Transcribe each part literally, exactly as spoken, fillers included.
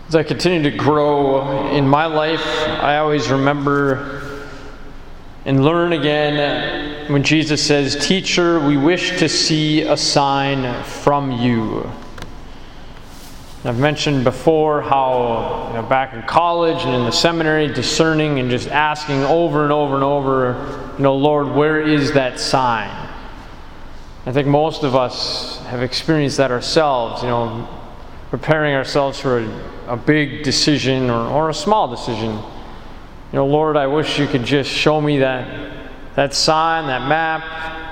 As I continue to grow in my life, I always remember and learn again when Jesus says, "Teacher, we wish to see a sign from you." I've mentioned before how, you know, back in college and in the seminary, discerning and just asking over and over and over, you know, Lord, where is that sign? I think most of us have experienced that ourselves, you know, preparing ourselves for a, a big decision or, or a small decision. You know, Lord, I wish you could just show me that, that sign, that map.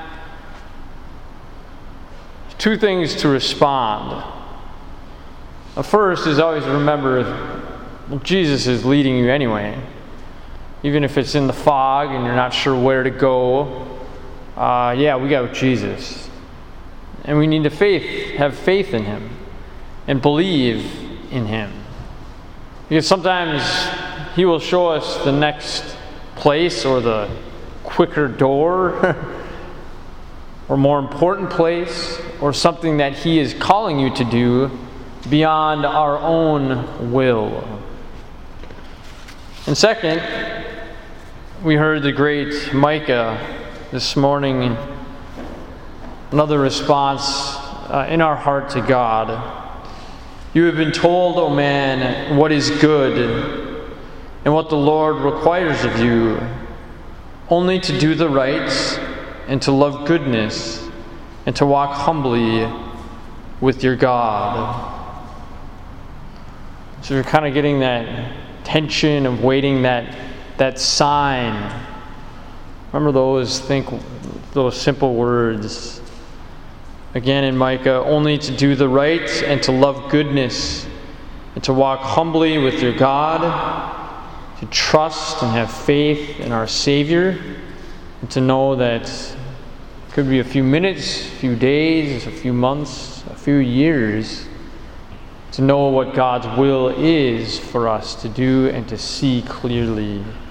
Two things to respond. The first is always remember, well, Jesus is leading you anyway. Even if it's in the fog and you're not sure where to go, uh, yeah, we got Jesus. And we need to faith, have faith in Him and believe in Him. Because sometimes He will show us the next place or the quicker door or more important place or something that He is calling you to do beyond our own will. And second, we heard the great Micah this morning, another response uh, in our heart to God. You have been told, O man, what is good and what the Lord requires of you, only to do the right and to love goodness and to walk humbly with your God. So you're kind of getting that tension of waiting that that sign. Remember those, think those simple words. Again in Micah, only to do the right and to love goodness and to walk humbly with your God, to trust and have faith in our Savior, and to know that it could be a few minutes, a few days, a few months, a few years, to know what God's will is for us to do and to see clearly.